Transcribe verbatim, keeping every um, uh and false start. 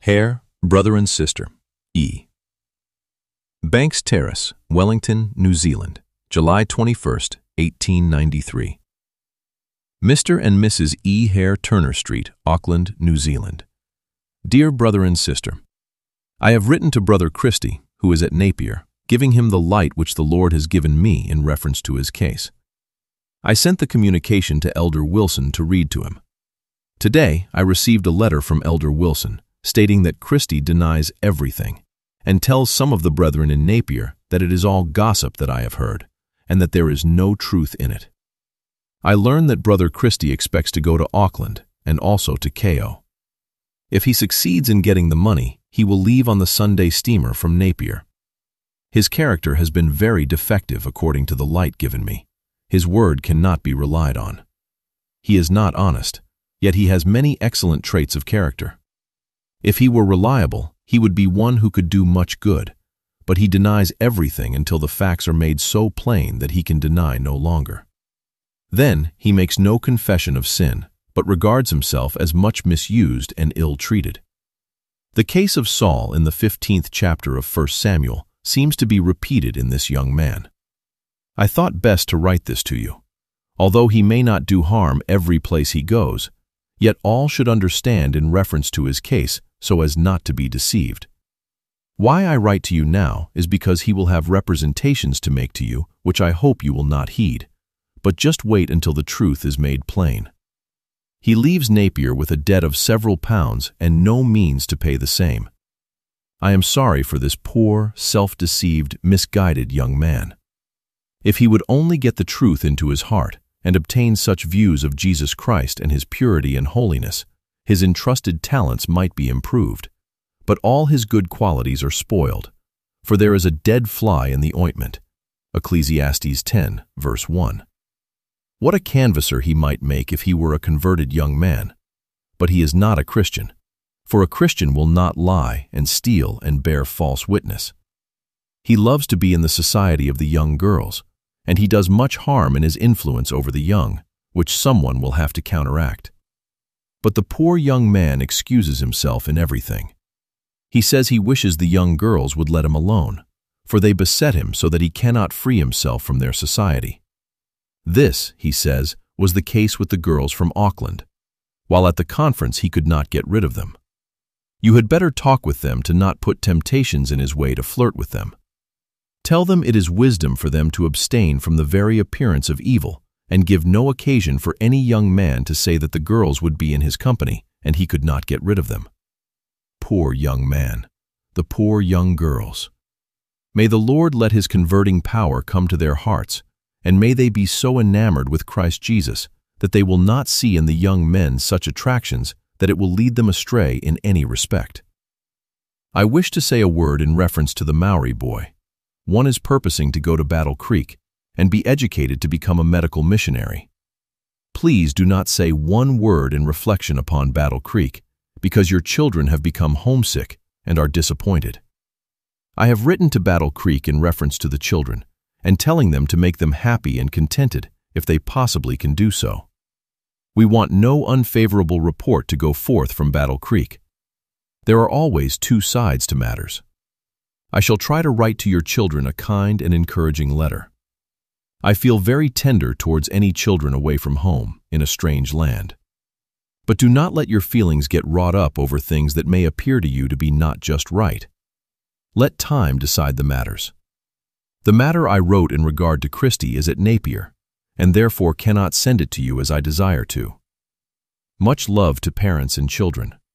Hare, brother and sister, E. Banks Terrace, Wellington, New Zealand, July twenty-first, eighteen ninety-three. Mister and Missus E. Hare Turner Street, Auckland, New Zealand. Dear brother and sister, I have written to Brother Christie, who is at Napier, giving him the light which the Lord has given me in reference to his case. I sent the communication to Elder Wilson to read to him. Today, I received a letter from Elder Wilson stating that Christie denies everything and tells some of the brethren in Napier that it is all gossip that I have heard and that there is no truth in it. I learn that Brother Christie expects to go to Auckland and also to K O. If he succeeds in getting the money, he will leave on the Sunday steamer from Napier. His character has been very defective according to the light given me. His word cannot be relied on. He is not honest, yet he has many excellent traits of character. If he were reliable, he would be one who could do much good, but he denies everything until the facts are made so plain that he can deny no longer. Then he makes no confession of sin, but regards himself as much misused and ill-treated. The case of Saul in the fifteenth chapter of First Samuel seems to be repeated in this young man. I thought best to write this to you. Although he may not do harm every place he goes, yet all should understand in reference to his case so as not to be deceived. Why I write to you now is because he will have representations to make to you which I hope you will not heed, but just wait until the truth is made plain. He leaves Napier with a debt of several pounds and no means to pay the same. I am sorry for this poor, self-deceived, misguided young man. If he would only get the truth into his heart and obtain such views of Jesus Christ and his purity and holiness, his entrusted talents might be improved. But all his good qualities are spoiled, for there is a dead fly in the ointment. Ecclesiastes ten, verse one. What a canvasser he might make if he were a converted young man. But he is not a Christian, for a Christian will not lie and steal and bear false witness. He loves to be in the society of the young girls, and he does much harm in his influence over the young, which someone will have to counteract. But the poor young man excuses himself in everything. He says he wishes the young girls would let him alone, for they beset him so that he cannot free himself from their society. This, he says, was the case with the girls from Auckland, while at the conference he could not get rid of them. You had better talk with them to not put temptations in his way to flirt with them. Tell them it is wisdom for them to abstain from the very appearance of evil and give no occasion for any young man to say that the girls would be in his company and he could not get rid of them. Poor young man, the poor young girls. May the Lord let his converting power come to their hearts, and may they be so enamored with Christ Jesus that they will not see in the young men such attractions that it will lead them astray in any respect. I wish to say a word in reference to the Maori boy. One is purposing to go to Battle Creek and be educated to become a medical missionary. Please do not say one word in reflection upon Battle Creek, because your children have become homesick and are disappointed. I have written to Battle Creek in reference to the children, and telling them to make them happy and contented if they possibly can do so. We want no unfavorable report to go forth from Battle Creek. There are always two sides to matters. I shall try to write to your children a kind and encouraging letter. I feel very tender towards any children away from home in a strange land. But do not let your feelings get wrought up over things that may appear to you to be not just right. Let time decide the matters. The matter I wrote in regard to Christie is at Napier, and therefore cannot send it to you as I desire to. Much love to parents and children.